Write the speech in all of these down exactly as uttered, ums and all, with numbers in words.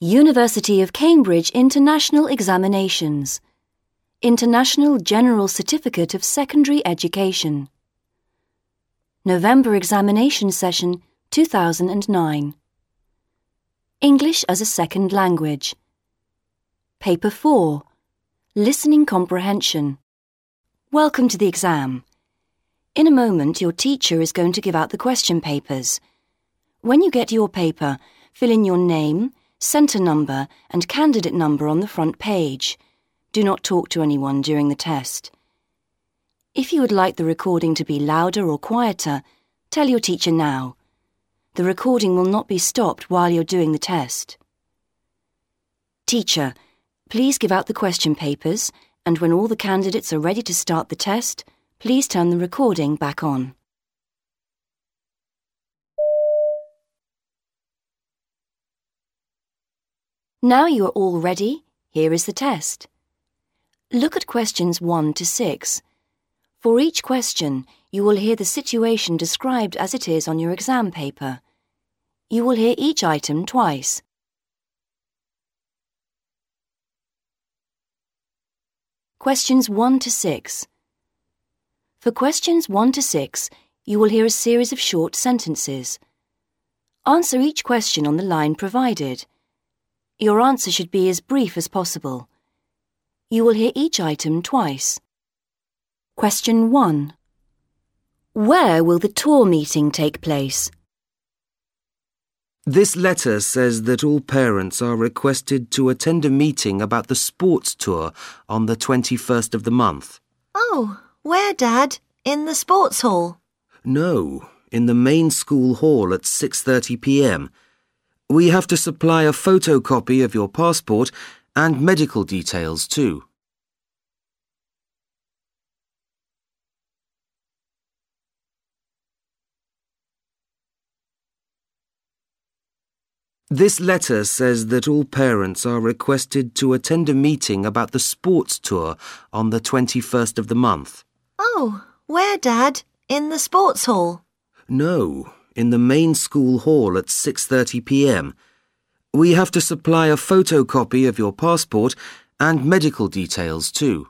University of Cambridge International Examinations. International General Certificate of Secondary Education. November Examination Session two thousand nine. English as a Second Language. Paper four. Listening Comprehension. Welcome to the exam. In a moment, your teacher is going to give out the question papers. When you get your paper, fill in your name, centre number and candidate number on the front page. Do not talk to anyone during the test. If you would like the recording to be louder or quieter, tell your teacher now. The recording will not be stopped while you're doing the test. Teacher, please give out the question papers, and when all the candidates are ready to start the test, please turn the recording back on. Now you are all ready, here is the test. Look at questions one to six. For each question, you will hear the situation described as it is on your exam paper. You will hear each item twice. Questions one to six. For questions one to six, you will hear a series of short sentences. Answer each question on the line provided. Your answer should be as brief as possible. You will hear each item twice. Question one. Where will the tour meeting take place? This letter says that all parents are requested to attend a meeting about the sports tour on the twenty-first of the month. Oh, where, Dad? In the sports hall? No, in the main school hall at six thirty p m. We have to supply a photocopy of your passport and medical details too. This letter says that all parents are requested to attend a meeting about the sports tour on the twenty-first of the month. Oh, where, Dad? In the sports hall? No, in the main school hall at six thirty p m. We have to supply a photocopy of your passport and medical details too.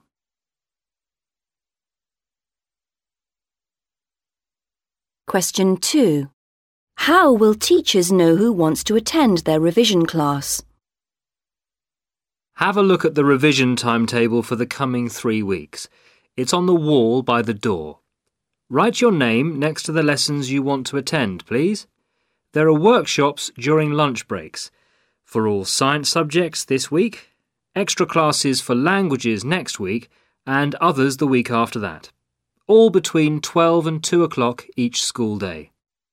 Question two. How will teachers know who wants to attend their revision class? Have a look at the revision timetable for the coming three weeks. It's on the wall by the door. Write your name next to the lessons you want to attend, please. There are workshops during lunch breaks. For all science subjects this week, extra classes for languages next week, and others the week after that. All between twelve and two o'clock each school day.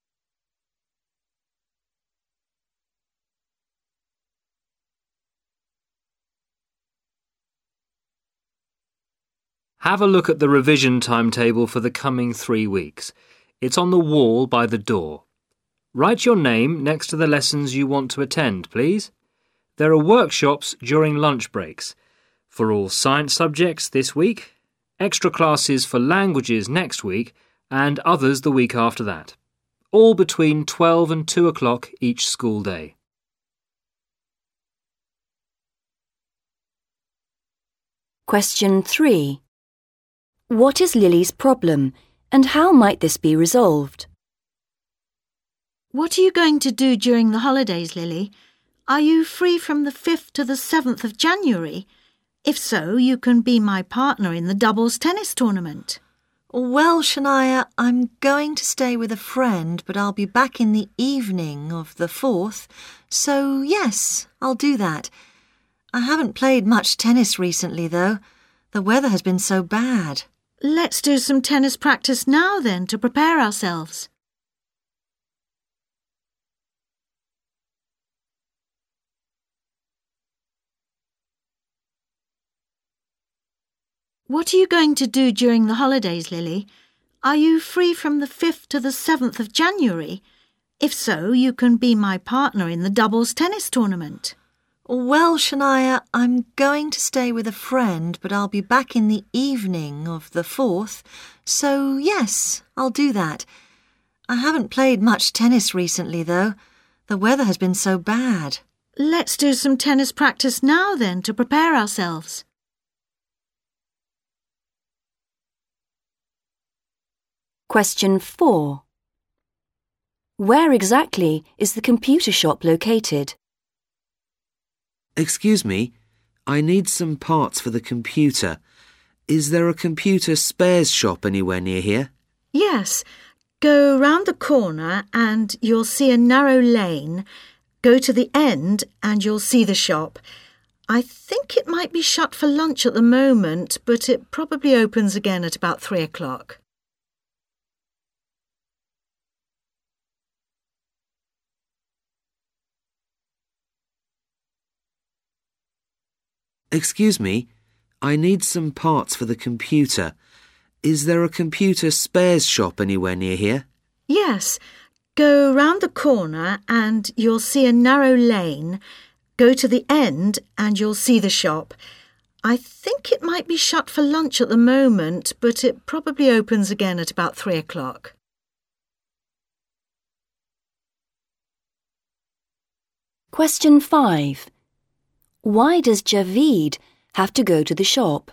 Have a look at the revision timetable for the coming three weeks. It's on the wall by the door. Write your name next to the lessons you want to attend, please. There are workshops during lunch breaks. For all science subjects this week, extra classes for languages next week, and others the week after that. All between twelve and two o'clock each school day. Question three. What is Lily's problem, and how might this be resolved? What are you going to do during the holidays, Lily? Are you free from the fifth to the seventh of January? If so, you can be my partner in the doubles tennis tournament. Well, Shania, I'm going to stay with a friend, but I'll be back in the evening of the fourth. So, yes, I'll do that. I haven't played much tennis recently, though. The weather has been so bad. Let's do some tennis practice now, then, to prepare ourselves. What are you going to do during the holidays, Lily? Are you free from the fifth to the seventh of January? If so, you can be my partner in the doubles tennis tournament. Well, Shania, I'm going to stay with a friend, but I'll be back in the evening of the fourth. So, yes, I'll do that. I haven't played much tennis recently, though. The weather has been so bad. Let's do some tennis practice now then to prepare ourselves. Question four. Where exactly is the computer shop located? Excuse me, I need some parts for the computer. Is there a computer spares shop anywhere near here? Yes. Go round the corner and you'll see a narrow lane. Go to the end and you'll see the shop. I think it might be shut for lunch at the moment, but it probably opens again at about three o'clock. Excuse me, I need some parts for the computer. Is there a computer spares shop anywhere near here? Yes. Go round the corner and you'll see a narrow lane. Go to the end and you'll see the shop. I think it might be shut for lunch at the moment, but it probably opens again at about three o'clock. Question five. Why does Javid have to go to the shop?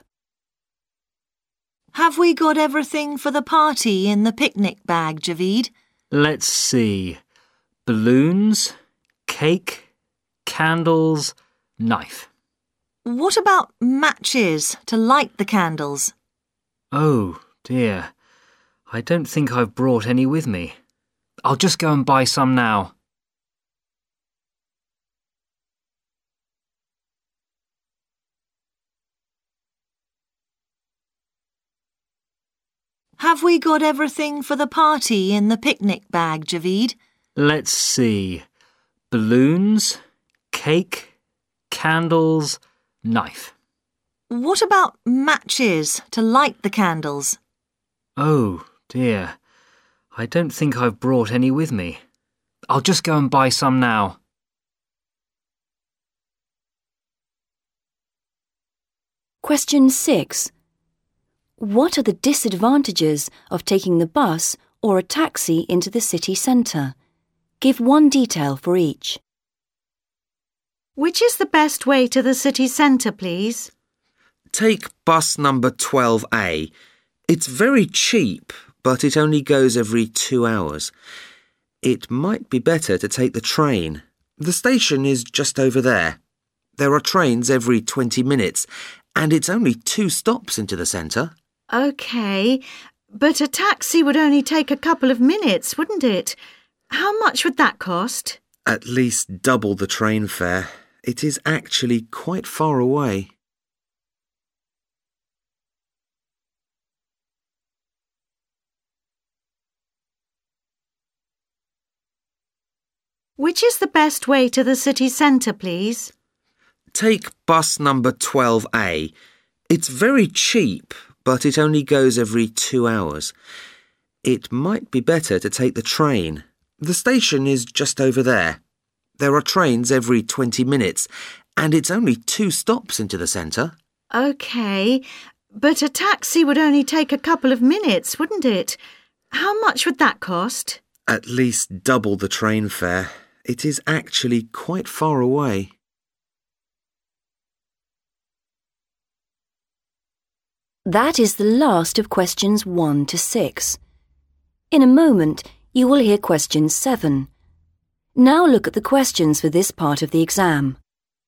Have we got everything for the party in the picnic bag, Javid? Let's see. Balloons, cake, candles, knife. What about matches to light the candles? Oh, dear. I don't think I've brought any with me. I'll just go and buy some now. Have we got everything for the party in the picnic bag, Javid? Let's see. Balloons, cake, candles, knife. What about matches to light the candles? Oh, dear. I don't think I've brought any with me. I'll just go and buy some now. Question six. What are the disadvantages of taking the bus or a taxi into the city centre? Give one detail for each. Which is the best way to the city centre, please? Take bus number twelve A. It's very cheap, but it only goes every two hours. It might be better to take the train. The station is just over there. There are trains every twenty minutes, and it's only two stops into the centre. OK, but a taxi would only take a couple of minutes, wouldn't it? How much would that cost? At least double the train fare. It is actually quite far away. Which is the best way to the city centre, please? Take bus number twelve A. It's very cheap, but it only goes every two hours. It might be better to take the train. The station is just over there. There are trains every twenty minutes, and it's only two stops into the centre. OK, but a taxi would only take a couple of minutes, wouldn't it? How much would that cost? At least double the train fare. It is actually quite far away. That is the last of questions one to six. In a moment, you will hear question seven. Now look at the questions for this part of the exam.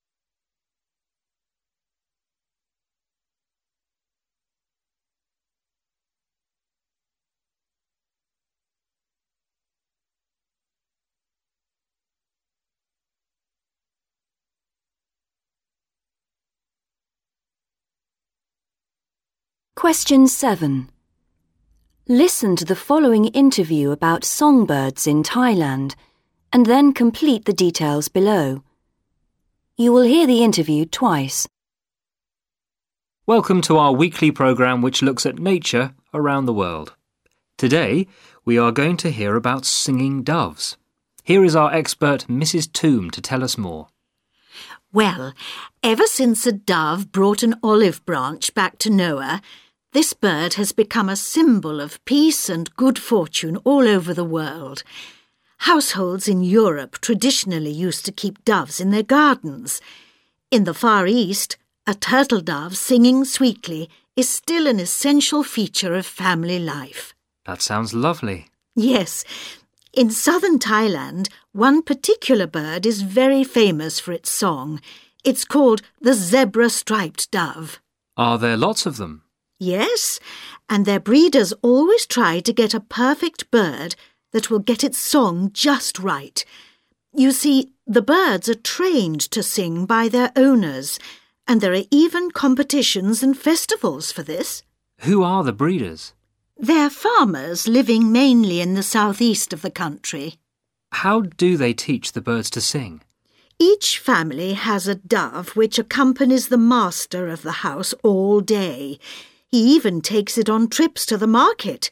Question seven. Listen to the following interview about songbirds in Thailand and then complete the details below. You will hear the interview twice. Welcome to our weekly programme which looks at nature around the world. Today, we are going to hear about singing doves. Here is our expert Missus Toom to tell us more. Well, ever since a dove brought an olive branch back to Noah, this bird has become a symbol of peace and good fortune all over the world. Households in Europe traditionally used to keep doves in their gardens. In the Far East, a turtle dove singing sweetly is still an essential feature of family life. That sounds lovely. Yes. In southern Thailand, one particular bird is very famous for its song. It's called the zebra-striped dove. Are there lots of them? Yes, and their breeders always try to get a perfect bird that will get its song just right. You see, the birds are trained to sing by their owners, and there are even competitions and festivals for this. Who are the breeders? They're farmers living mainly in the southeast of the country. How do they teach the birds to sing? Each family has a dove which accompanies the master of the house all day. He even takes it on trips to the market.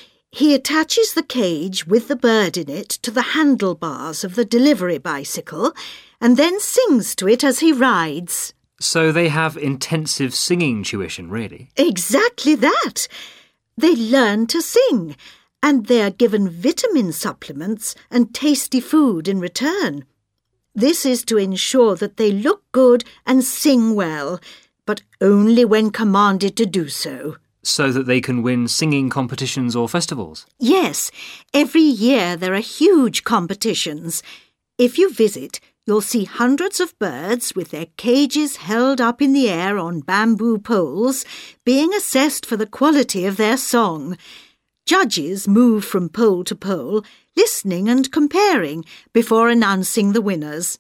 He attaches the cage with the bird in it to the handlebars of the delivery bicycle and then sings to it as he rides. So they have intensive singing tuition, really? Exactly that. They learn to sing, and they are given vitamin supplements and tasty food in return. This is to ensure that they look good and sing well, but only when commanded to do so. So that they can win singing competitions or festivals? Yes, every year there are huge competitions. If you visit, you'll see hundreds of birds with their cages held up in the air on bamboo poles, being assessed for the quality of their song. Judges move from pole to pole, listening and comparing before announcing the winners.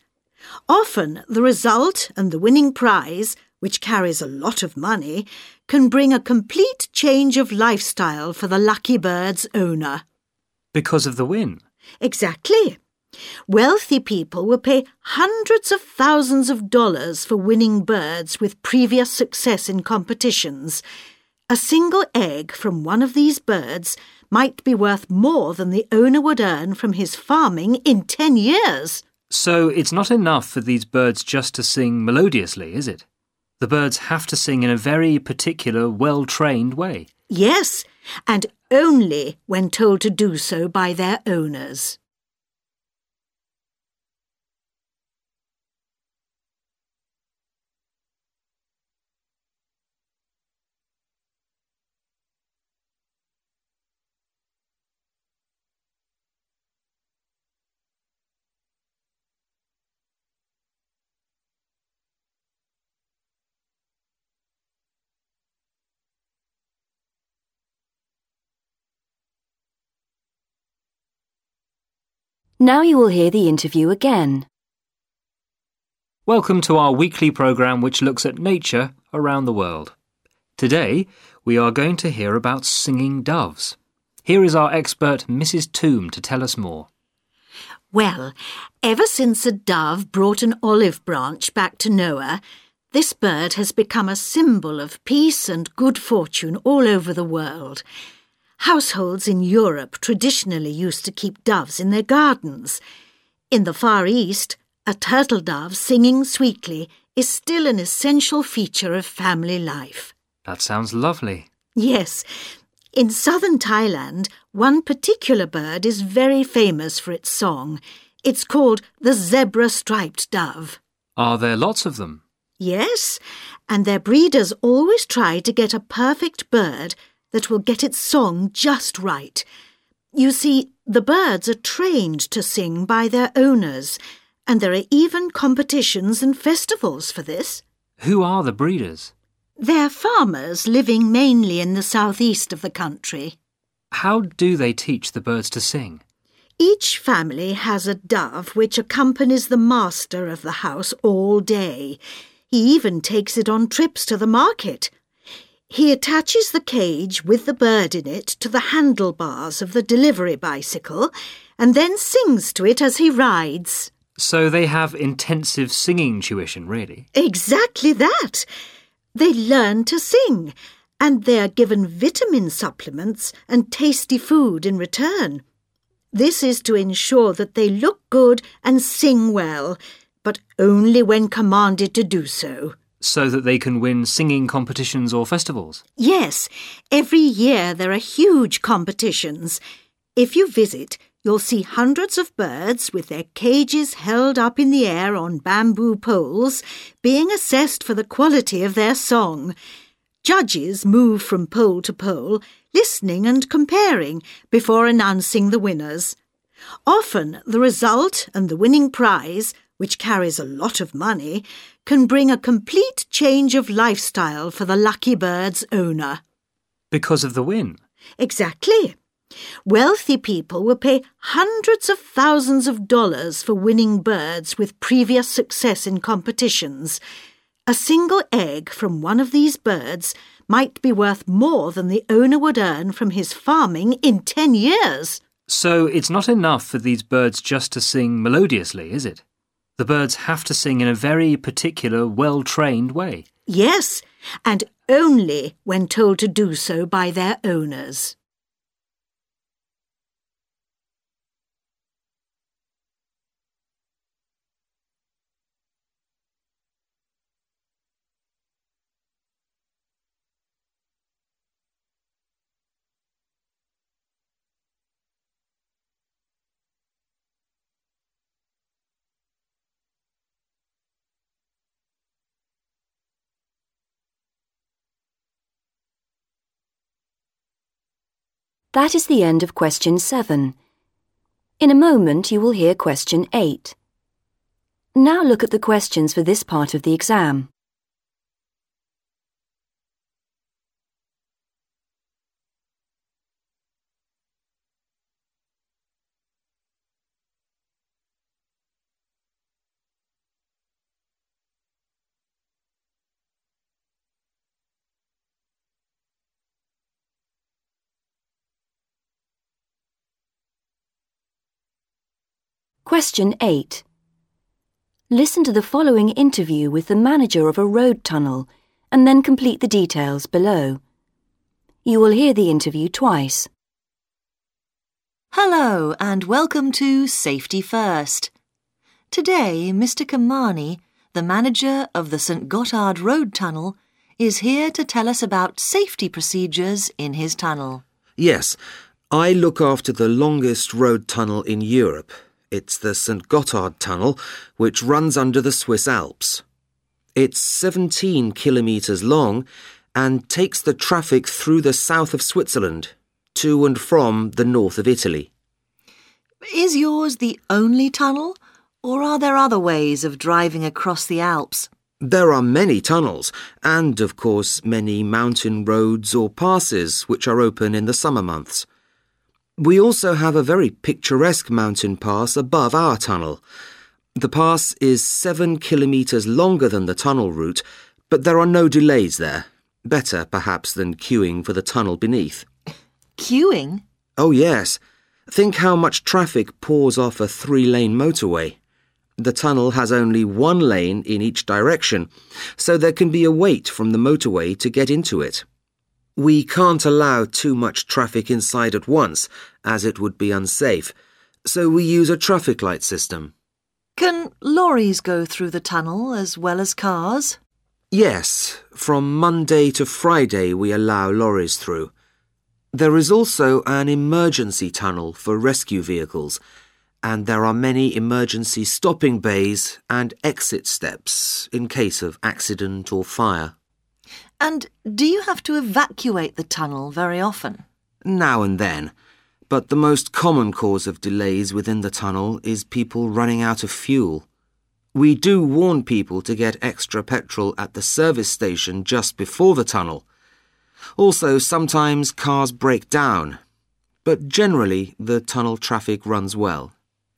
Often the result and the winning prize, which carries a lot of money, can bring a complete change of lifestyle for the lucky bird's owner. Because of the win? Exactly. Wealthy people will pay hundreds of thousands of dollars for winning birds with previous success in competitions. A single egg from one of these birds might be worth more than the owner would earn from his farming in ten years. So it's not enough for these birds just to sing melodiously, is it? The birds have to sing in a very particular, well-trained way. Yes, and only when told to do so by their owners. Now you will hear the interview again. Welcome to our weekly programme which looks at nature around the world. Today, we are going to hear about singing doves. Here is our expert, Missus Toome, to tell us more. Well, ever since a dove brought an olive branch back to Noah, this bird has become a symbol of peace and good fortune all over the world. Households in Europe traditionally used to keep doves in their gardens. In the Far East, a turtle dove singing sweetly is still an essential feature of family life. That sounds lovely. Yes. In southern Thailand, one particular bird is very famous for its song. It's called the zebra-striped dove. Are there lots of them? Yes, and their breeders always try to get a perfect bird that will get its song just right. You see, the birds are trained to sing by their owners, and there are even competitions and festivals for this. Who are the breeders? They're farmers living mainly in the southeast of the country. How do they teach the birds to sing? Each family has a dove which accompanies the master of the house all day. He even takes it on trips to the market. He attaches the cage with the bird in it to the handlebars of the delivery bicycle and then sings to it as he rides. So they have intensive singing tuition, really? Exactly that. They learn to sing, and they are given vitamin supplements and tasty food in return. This is to ensure that they look good and sing well, but only when commanded to do so. So that they can win singing competitions or festivals? Yes, every year there are huge competitions. If you visit, you'll see hundreds of birds with their cages held up in the air on bamboo poles, being assessed for the quality of their song. Judges move from pole to pole, listening and comparing before announcing the winners. Often the result and the winning prize, which carries a lot of money, can bring a complete change of lifestyle for the lucky bird's owner. Because of the win? Exactly. Wealthy people will pay hundreds of thousands of dollars for winning birds with previous success in competitions. A single egg from one of these birds might be worth more than the owner would earn from his farming in ten years. So it's not enough for these birds just to sing melodiously, is it? The birds have to sing in a very particular, well-trained way. Yes, and only when told to do so by their owners. That is the end of question seven. In a moment you will hear question eight. Now look at the questions for this part of the exam. Question eight. Listen to the following interview with the manager of a road tunnel and then complete the details below. You will hear the interview twice. Hello and welcome to Safety First. Today, Mister Kamani, the manager of the Saint Gothard Road Tunnel, is here to tell us about safety procedures in his tunnel. Yes, I look after the longest road tunnel in Europe. It's the Saint Gothard Tunnel, which runs under the Swiss Alps. It's seventeen kilometres long and takes the traffic through the south of Switzerland, to and from the north of Italy. Is yours the only tunnel, or are there other ways of driving across the Alps? There are many tunnels, and, of course, many mountain roads or passes which are open in the summer months. We also have a very picturesque mountain pass above our tunnel. The pass is seven kilometres longer than the tunnel route, but there are no delays there. Better, perhaps, than queuing for the tunnel beneath. Queuing? Oh, yes. Think how much traffic pours off a three-lane motorway. The tunnel has only one lane in each direction, so there can be a wait from the motorway to get into it. We can't allow too much traffic inside at once, as it would be unsafe, so we use a traffic light system. Can lorries go through the tunnel as well as cars? Yes, from Monday to Friday we allow lorries through. There is also an emergency tunnel for rescue vehicles, and there are many emergency stopping bays and exit steps in case of accident or fire. And do you have to evacuate the tunnel very often? Now and then, but the most common cause of delays within the tunnel is people running out of fuel. We do warn people to get extra petrol at the service station just before the tunnel. Also, sometimes cars break down, but generally the tunnel traffic runs well.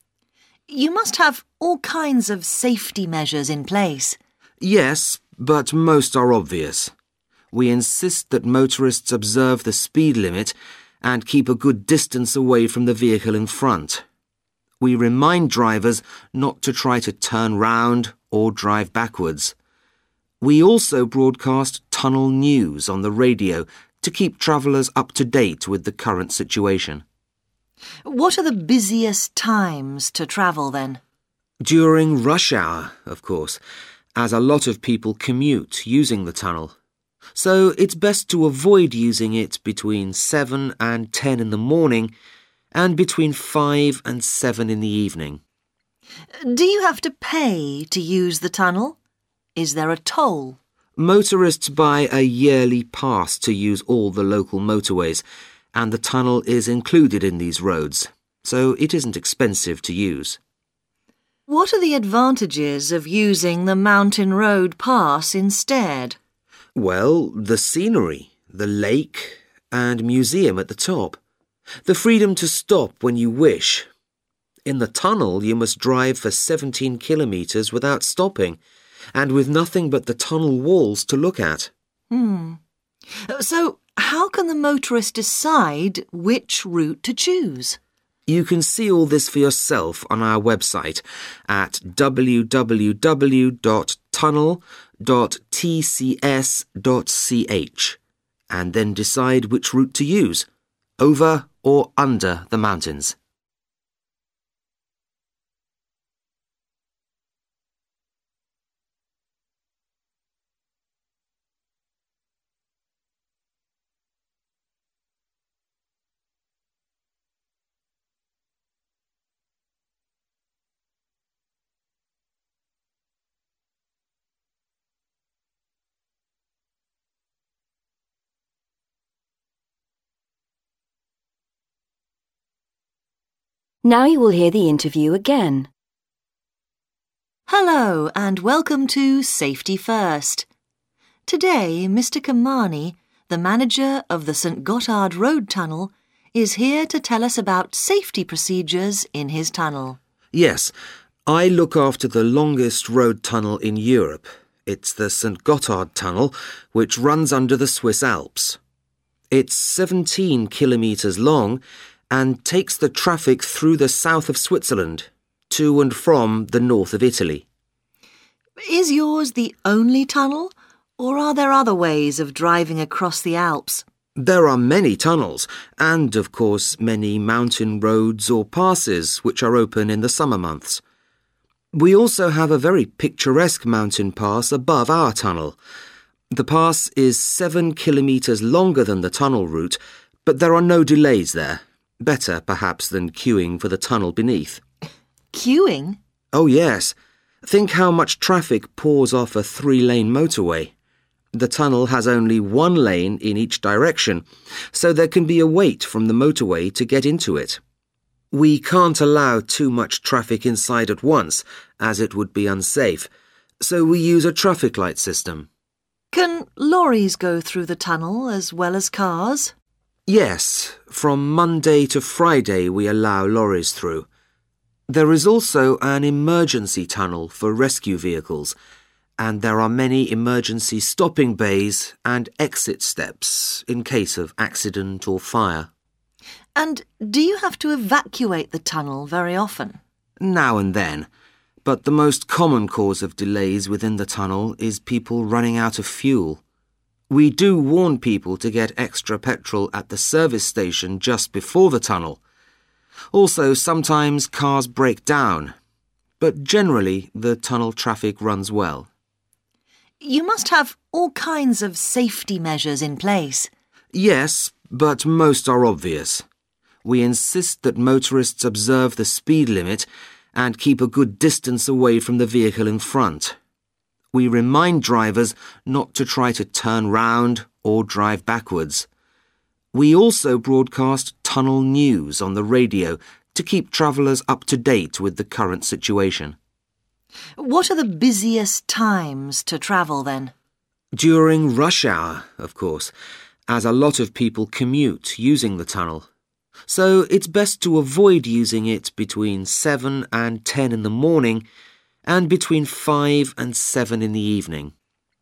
You must have all kinds of safety measures in place. Yes, but most are obvious. We insist that motorists observe the speed limit and keep a good distance away from the vehicle in front. We remind drivers not to try to turn round or drive backwards. We also broadcast tunnel news on the radio to keep travellers up to date with the current situation. What are the busiest times to travel then? During rush hour, of course, as a lot of people commute using the tunnel. So it's best to avoid using it between seven and ten in the morning and between five and seven in the evening. Do you have to pay to use the tunnel? Is there a toll? Motorists buy a yearly pass to use all the local motorways, and the tunnel is included in these roads, so it isn't expensive to use. What are the advantages of using the Mountain Road Pass instead? Well, the scenery, the lake, and museum at the top. The freedom to stop when you wish. In the tunnel, you must drive for seventeen kilometres without stopping, and with nothing but the tunnel walls to look at. Hmm. So, how can the motorist decide which route to choose? You can see all this for yourself on our website at w w w dot tunnel dot t c s dot c h and then decide which route to use, over or under the mountains. Now you will hear the interview again. Hello and welcome to Safety First. Today, Mister Kamani, the manager of the Saint Gothard Road Tunnel, is here to tell us about safety procedures in his tunnel. Yes, I look after the longest road tunnel in Europe. It's the Saint Gothard Tunnel, which runs under the Swiss Alps. It's seventeen kilometres long and takes the traffic through the south of Switzerland, to and from the north of Italy. Is yours the only tunnel, or are there other ways of driving across the Alps? There are many tunnels, and, of course, many mountain roads or passes which are open in the summer months. We also have a very picturesque mountain pass above our tunnel. The pass is seven kilometres longer than the tunnel route, but there are no delays there. Better, perhaps, than queuing for the tunnel beneath. Queuing? Oh, yes. Think how much traffic pours off a three-lane motorway. The tunnel has only one lane in each direction, so there can be a wait from the motorway to get into it. We can't allow too much traffic inside at once, as it would be unsafe, so we use a traffic light system. Can lorries go through the tunnel as well as cars? Yes, from Monday to Friday we allow lorries through. There is also an emergency tunnel for rescue vehicles, and there are many emergency stopping bays and exit steps in case of accident or fire. And do you have to evacuate the tunnel very often? Now and then, but the most common cause of delays within the tunnel is people running out of fuel. We do warn people to get extra petrol at the service station just before the tunnel. Also, sometimes cars break down, but generally the tunnel traffic runs well. You must have all kinds of safety measures in place. Yes, but most are obvious. We insist that motorists observe the speed limit and keep a good distance away from the vehicle in front. We remind drivers not to try to turn round or drive backwards. We also broadcast tunnel news on the radio to keep travellers up to date with the current situation. What are the busiest times to travel then? During rush hour, of course, as a lot of people commute using the tunnel. So it's best to avoid using it between seven and ten in the morning and between five and seven in the evening.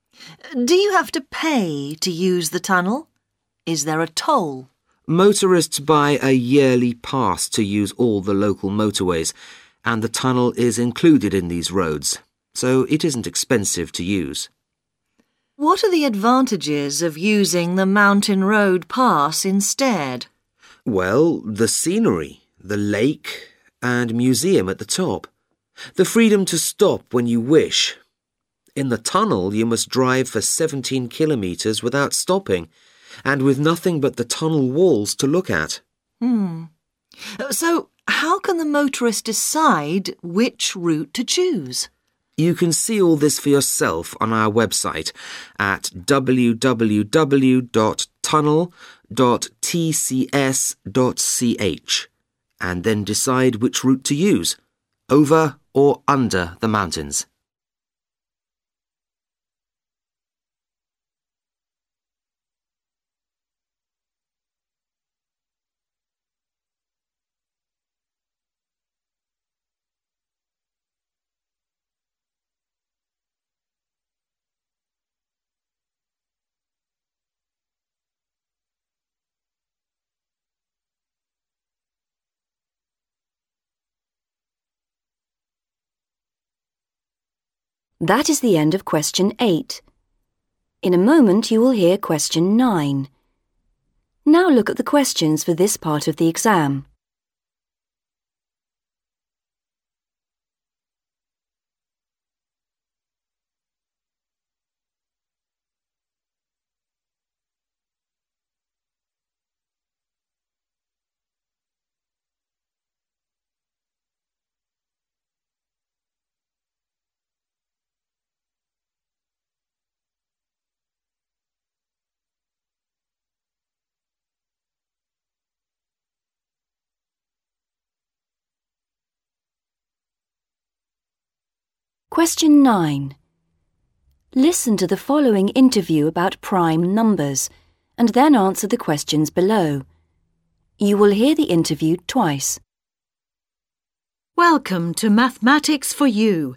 Do you have to pay to use the tunnel? Is there a toll? Motorists buy a yearly pass to use all the local motorways, and the tunnel is included in these roads, so it isn't expensive to use. What are the advantages of using the Mountain Road Pass instead? Well, the scenery, the lake, and museum at the top. The freedom to stop when you wish. In the tunnel, you must drive for seventeen kilometres without stopping, and with nothing but the tunnel walls to look at. Hmm. So, how can the motorist decide which route to choose? You can see all this for yourself on our website at w w w dot tunnel dot t c s dot c h and then decide which route to use, over or under the mountains. That is the end of question eight. In a moment you will hear question nine. Now look at the questions for this part of the exam. Question nine. Listen to the following interview about prime numbers and then answer the questions below. You will hear the interview twice. Welcome to Mathematics for You.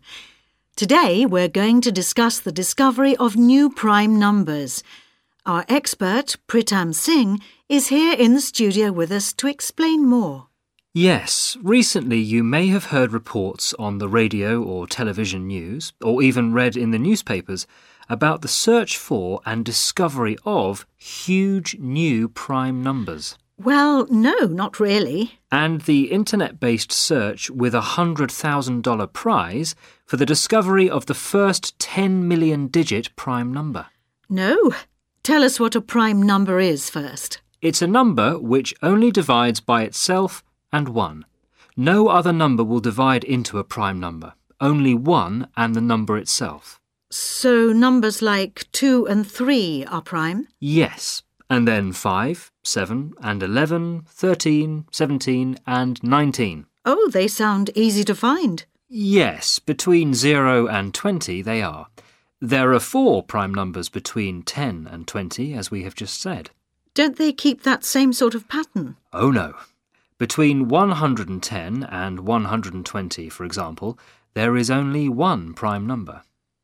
Today we're going to discuss the discovery of new prime numbers. Our expert, Pritam Singh, is here in the studio with us to explain more. Yes, recently you may have heard reports on the radio or television news, or even read in the newspapers, about the search for and discovery of huge new prime numbers. Well, no, not really. And the internet-based search with a one hundred thousand dollars prize for the discovery of the first ten million digit prime number. No. Tell us what a prime number is first. It's a number which only divides by itself and one. No other number will divide into a prime number, only one and the number itself. So numbers like two and three are prime? Yes, and then five, seven and eleven, thirteen, seventeen and nineteen. Oh, they sound easy to find. Yes, between zero and twenty they are. There are four prime numbers between ten and twenty, as we have just said. Don't they keep that same sort of pattern? Oh no. Between one hundred ten and one hundred twenty, for example, there is only one prime number.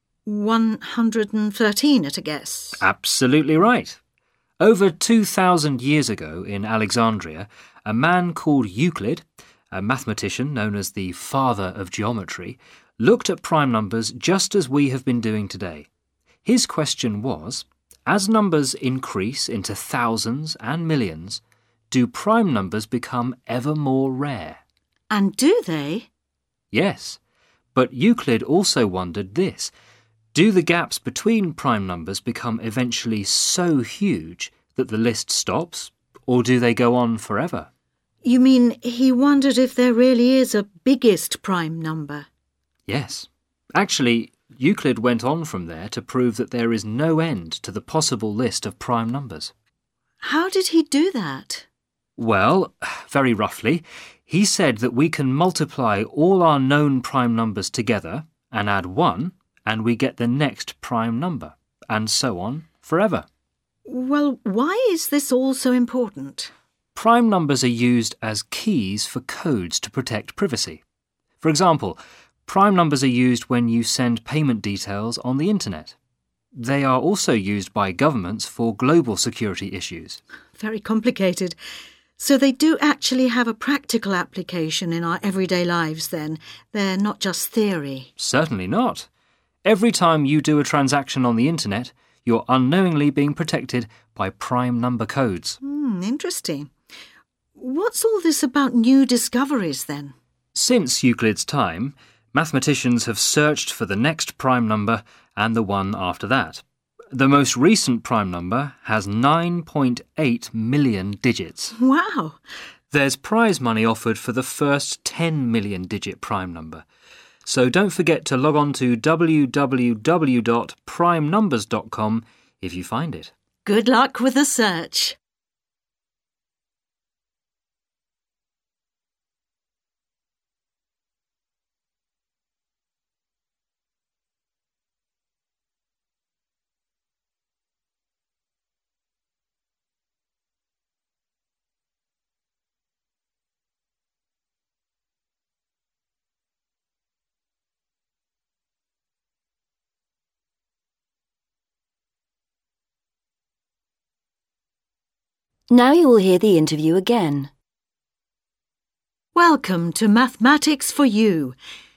one hundred thirteen at a guess. Absolutely right. Over two thousand years ago in Alexandria, a man called Euclid, a mathematician known as the father of geometry, looked at prime numbers just as we have been doing today. His question was, as numbers increase into thousands and millions, do prime numbers become ever more rare? And do they? Yes, but Euclid also wondered this. Do the gaps between prime numbers become eventually so huge that the list stops, or do they go on forever? You mean he wondered if there really is a biggest prime number? Yes. Actually, Euclid went on from there to prove that there is no end to the possible list of prime numbers. How did he do that? Well, very roughly, he said that we can multiply all our known prime numbers together and add one, and we get the next prime number, and so on forever. Well, why is this all so important? Prime numbers are used as keys for codes to protect privacy. For example, prime numbers are used when you send payment details on the internet. They are also used by governments for global security issues. Very complicated. So they do actually have a practical application in our everyday lives then. They're not just theory. Certainly not. Every time you do a transaction on the internet, you're unknowingly being protected by prime number codes. Hmm, interesting. What's all this about new discoveries then? Since Euclid's time, mathematicians have searched for the next prime number and the one after that. The most recent prime number has nine point eight million digits. Wow! There's prize money offered for the first ten million digit prime number. So don't forget to log on to w w w dot prime numbers dot com if you find it. Good luck with the search. Now you will hear the interview again. Welcome to Mathematics for You.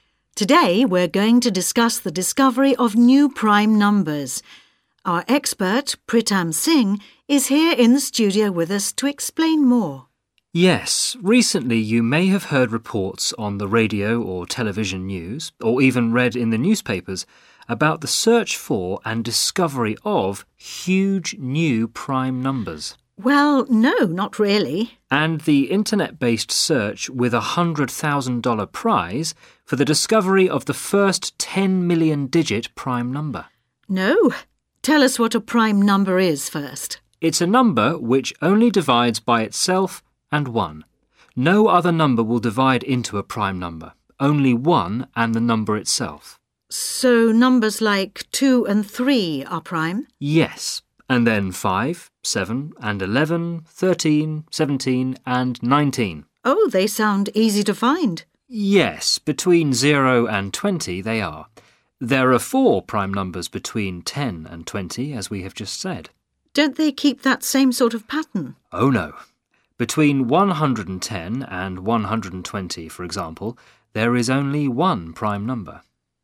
Today we're going to discuss the discovery of new prime numbers. Our expert, Pritam Singh, is here in the studio with us to explain more. Yes, recently you may have heard reports on the radio or television news, or even read in the newspapers, about the search for and discovery of huge new prime numbers. Well, no, not really. And the internet-based search with a one hundred thousand dollars prize for the discovery of the first ten million digit prime number. No. Tell us what a prime number is first. It's a number which only divides by itself and one. No other number will divide into a prime number, only one and the number itself. So numbers like two and three are prime? Yes, and then five, seven and eleven, thirteen, seventeen and nineteen. Oh, they sound easy to find. Yes, between zero and twenty they are. There are four prime numbers between ten and twenty, as we have just said. Don't they keep that same sort of pattern? Oh no. Between one hundred ten and one hundred twenty, for example, there is only one prime number.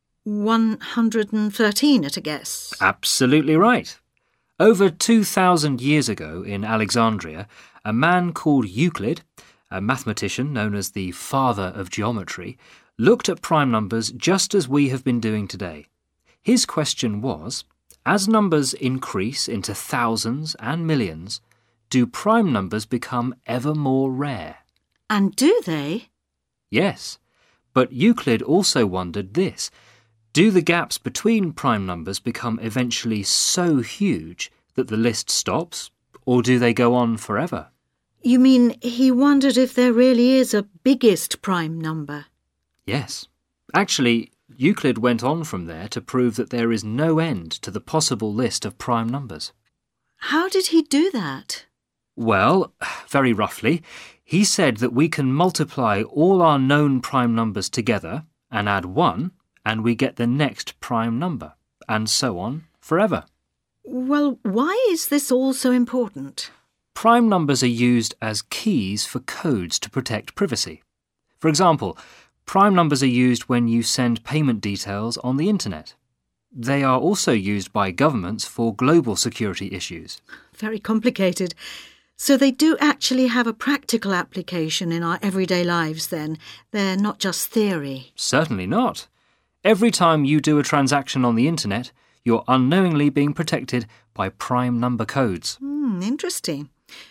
one hundred thirteen at a guess. Absolutely right. Over two thousand years ago in Alexandria, a man called Euclid, a mathematician known as the father of geometry, looked at prime numbers just as we have been doing today. His question was, as numbers increase into thousands and millions, do prime numbers become ever more rare? And do they? Yes, but Euclid also wondered this. Do the gaps between prime numbers become eventually so huge that the list stops, or do they go on forever? You mean he wondered if there really is a biggest prime number? Yes. Actually, Euclid went on from there to prove that there is no end to the possible list of prime numbers. How did he do that? Well, very roughly, he said that we can multiply all our known prime numbers together and add one, and we get the next prime number, and so on forever. Well, why is this all so important? Prime numbers are used as keys for codes to protect privacy. For example, prime numbers are used when you send payment details on the internet. They are also used by governments for global security issues. Very complicated. So they do actually have a practical application in our everyday lives then. They're not just theory. Certainly not. Every time you do a transaction on the internet, you're unknowingly being protected by prime number codes. Hmm, interesting.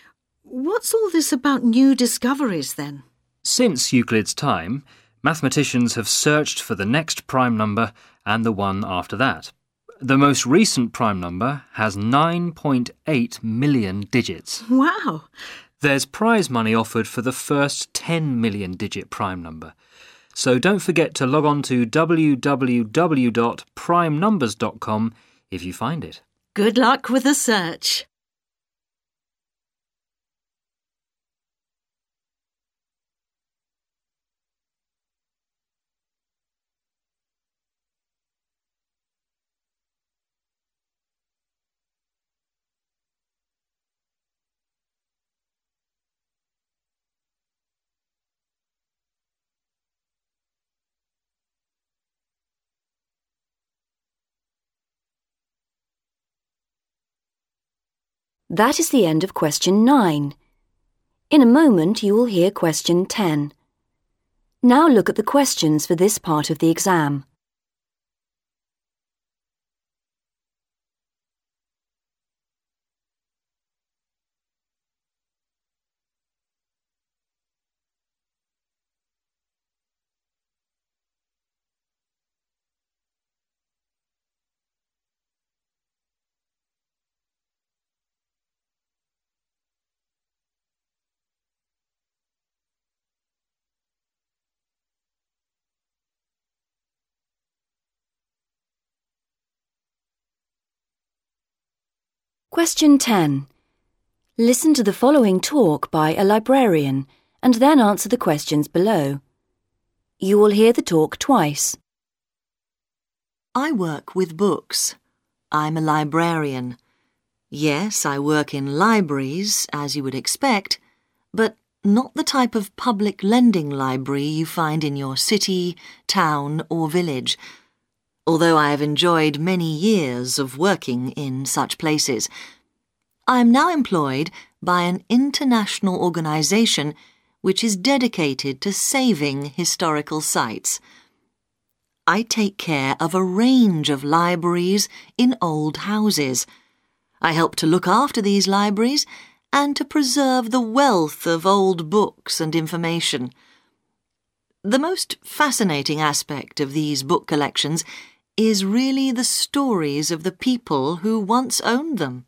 What's all this about new discoveries then? Since Euclid's time, mathematicians have searched for the next prime number and the one after that. The most recent prime number has nine point eight million digits. Wow! There's prize money offered for the first ten million digit prime number. So don't forget to log on to w w w dot prime numbers dot com if you find it. Good luck with the search. That is the end of question nine. In a moment you will hear question ten. Now look at the questions for this part of the exam. Question ten. Listen to the following talk by a librarian and then answer the questions below. You will hear the talk twice. I work with books. I'm a librarian. Yes, I work in libraries, as you would expect, but not the type of public lending library you find in your city, town, or village, although I have enjoyed many years of working in such places. I am now employed by an international organisation which is dedicated to saving historical sites. I take care of a range of libraries in old houses. I help to look after these libraries and to preserve the wealth of old books and information. The most fascinating aspect of these book collections is really the stories of the people who once owned them.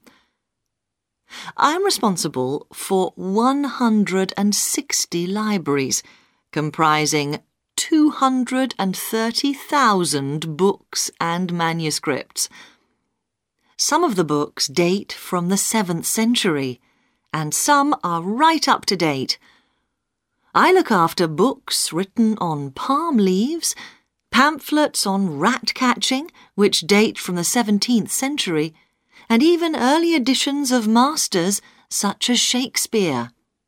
I am responsible for one hundred sixty libraries, comprising two hundred thirty thousand books and manuscripts. Some of the books date from the seventh century, and some are right up to date. I look after books written on palm leaves, pamphlets on rat catching, which date from the seventeenth century, and even early editions of masters such as Shakespeare.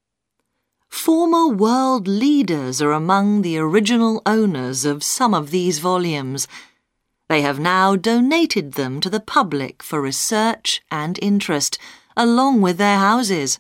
Former world leaders are among the original owners of some of these volumes. They have now donated them to the public for research and interest, along with their houses.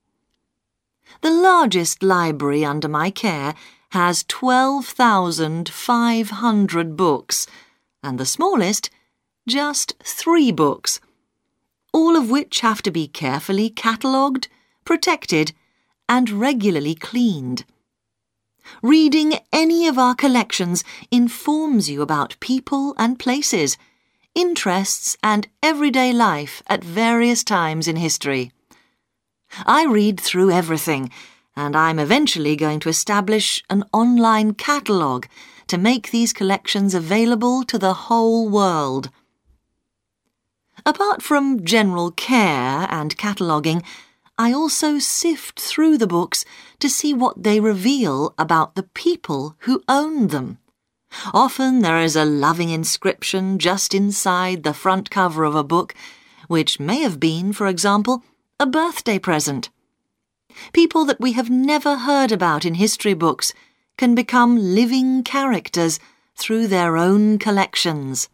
The largest library under my care has twelve thousand five hundred books, and the smallest, just three books, all of which have to be carefully catalogued, protected, and regularly cleaned. Reading any of our collections informs you about people and places, interests and everyday life at various times in history. I read through everything, and I'm eventually going to establish an online catalogue to make these collections available to the whole world. Apart from general care and cataloguing, I also sift through the books to see what they reveal about the people who owned them. Often there is a loving inscription just inside the front cover of a book, which may have been, for example, a birthday present. People that we have never heard about in history books can become living characters through their own collections.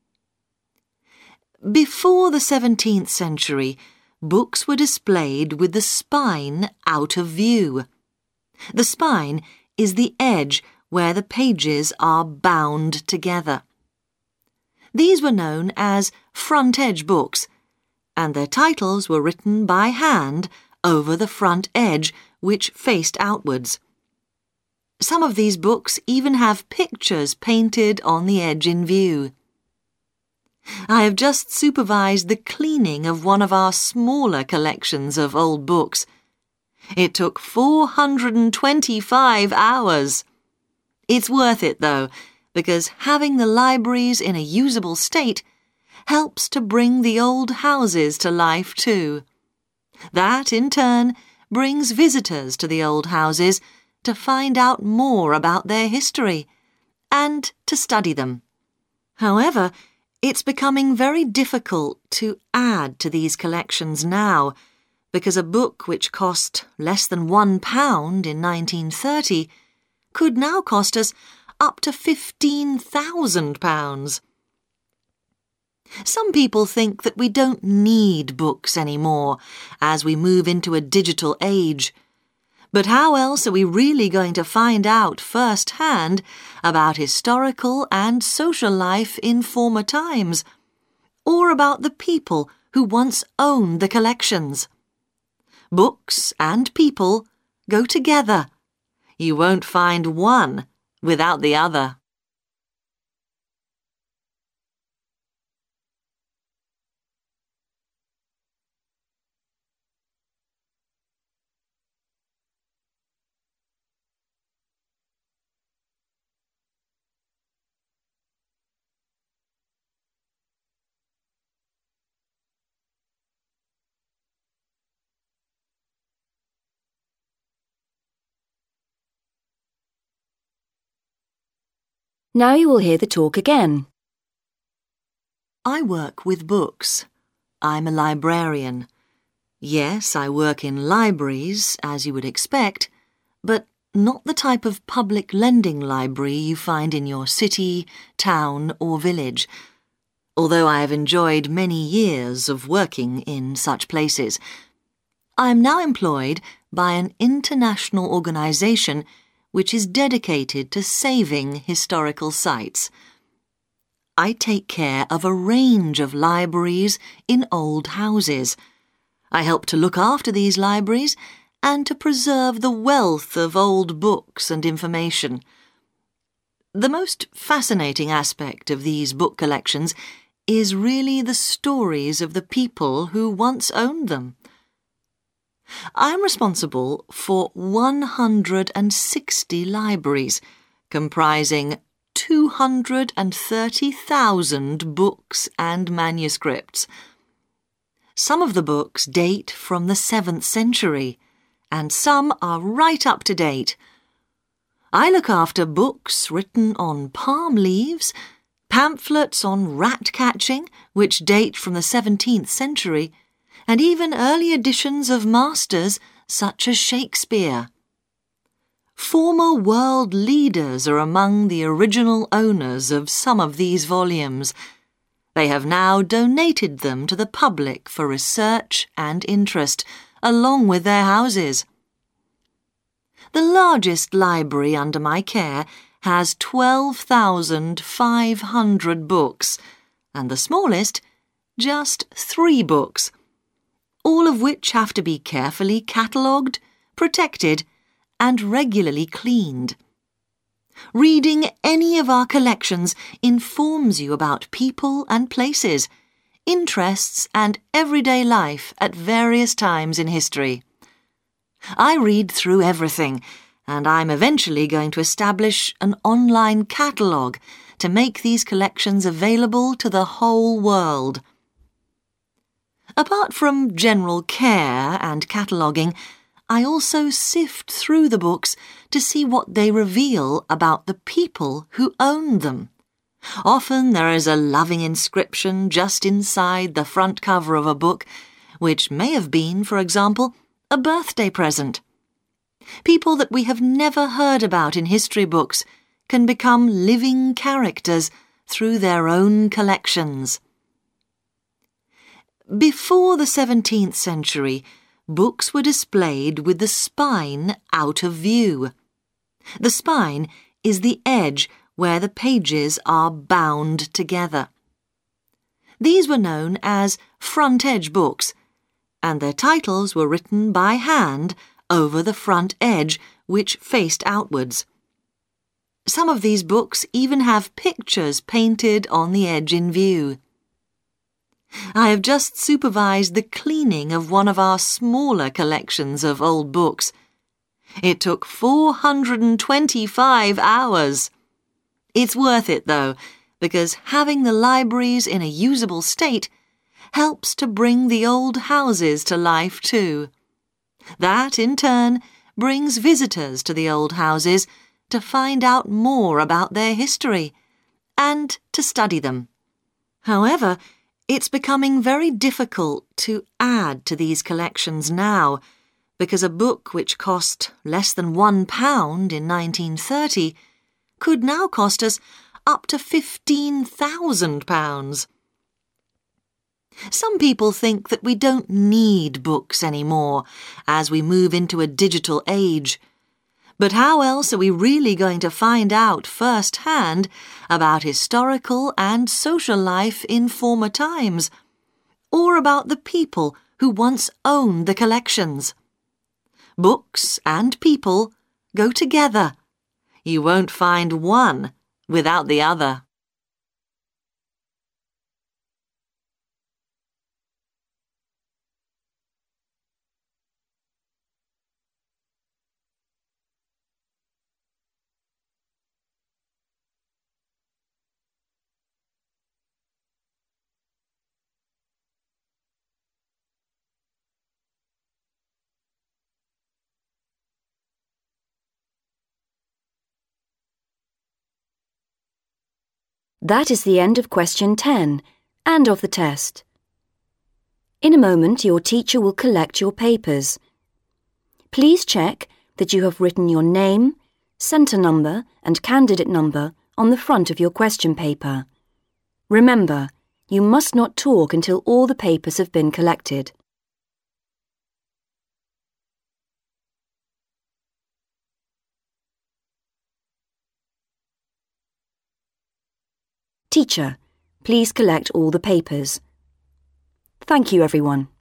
Before the seventeenth century, books were displayed with the spine out of view. The spine is the edge where the pages are bound together. These were known as front-edge books, and their titles were written by hand over the front edge, which faced outwards. Some of these books even have pictures painted on the edge in view. I have just supervised the cleaning of one of our smaller collections of old books. It took four hundred twenty-five hours. It's worth it, though, because having the libraries in a usable state helps to bring the old houses to life too. That, in turn, brings visitors to the old houses to find out more about their history and to study them. However, it's becoming very difficult to add to these collections now, because a book which cost less than one pound in nineteen thirty could now cost us up to fifteen thousand pounds. Some people think that we don't need books anymore as we move into a digital age. But how else are we really going to find out firsthand about historical and social life in former times, or about the people who once owned the collections? Books and people go together. You won't find one without the other. Now you will hear the talk again. I work with books. I'm a librarian. Yes, I work in libraries, as you would expect, but not the type of public lending library you find in your city, town, or village, although I have enjoyed many years of working in such places. I am now employed by an international organisation which is dedicated to saving historical sites. I take care of a range of libraries in old houses. I help to look after these libraries and to preserve the wealth of old books and information. The most fascinating aspect of these book collections is really the stories of the people who once owned them. I'm responsible for one hundred sixty libraries, comprising two hundred thirty thousand books and manuscripts. Some of the books date from the seventh century, and some are right up to date. I look after books written on palm leaves, pamphlets on rat catching, which date from the seventeenth century, and even early editions of masters such as Shakespeare. Former world leaders are among the original owners of some of these volumes. They have now donated them to the public for research and interest, along with their houses. The largest library under my care has twelve thousand five hundred books, and the smallest, just three books, all of which have to be carefully catalogued, protected, and regularly cleaned. Reading any of our collections informs you about people and places, interests and everyday life at various times in history. I read through everything, and I'm eventually going to establish an online catalogue to make these collections available to the whole world. Apart from general care and cataloguing, I also sift through the books to see what they reveal about the people who owned them. Often there is a loving inscription just inside the front cover of a book, which may have been, for example, a birthday present. People that we have never heard about in history books can become living characters through their own collections. Before the seventeenth century, books were displayed with the spine out of view. The spine is the edge where the pages are bound together. These were known as front-edge books, and their titles were written by hand over the front edge, which faced outwards. Some of these books even have pictures painted on the edge in view. I have just supervised the cleaning of one of our smaller collections of old books. It took four hundred twenty-five hours. It's worth it, though, because having the libraries in a usable state helps to bring the old houses to life too. That, in turn, brings visitors to the old houses to find out more about their history and to study them. However, it's becoming very difficult to add to these collections now, because a book which cost less than one pound in nineteen thirty could now cost us up to fifteen thousand pounds. Some people think that we don't need books anymore as we move into a digital age. But how else are we really going to find out firsthand about historical and social life in former times, or about the people who once owned the collections? Books and people go together. You won't find one without the other. That is the end of question ten and of the test. In a moment, your teacher will collect your papers. Please check that you have written your name, centre number and candidate number on the front of your question paper. Remember, you must not talk until all the papers have been collected. Teacher, please collect all the papers. Thank you, everyone.